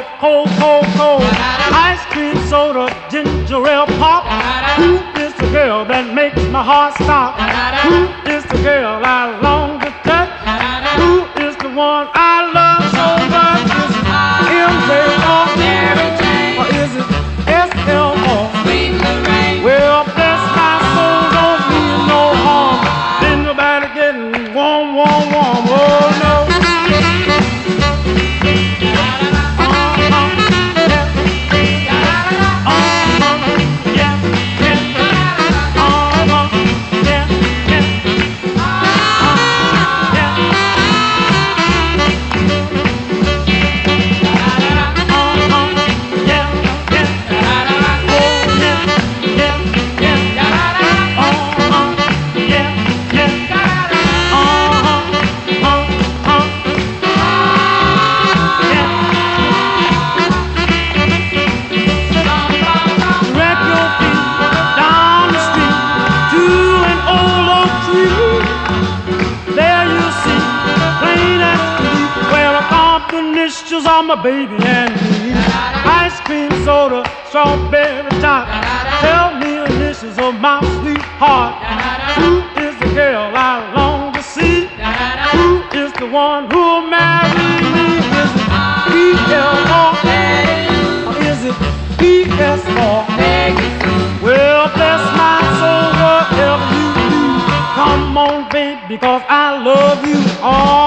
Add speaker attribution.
Speaker 1: but cold, cold, cold. Ice cream soda, ginger ale pop. Who is the girl that makes my heart stop? Who is the girl I long to touch? Who is the one I love so much? Is it MJ or Mary Jane? Or is it SL or Sweet Lorraine? Well, bless my soul, don't mean no harm. Ain't nobody getting warm, warm, warm. Oh no. On my baby and me. Ice cream soda, strawberry top. Tell me initials of my sweetheart. Who is the girl I long to see? Who is the one who'll marry me? Is it E.L. or is it P.S. or well, bless my soul, whatever you do. Come on, baby, because I love you all.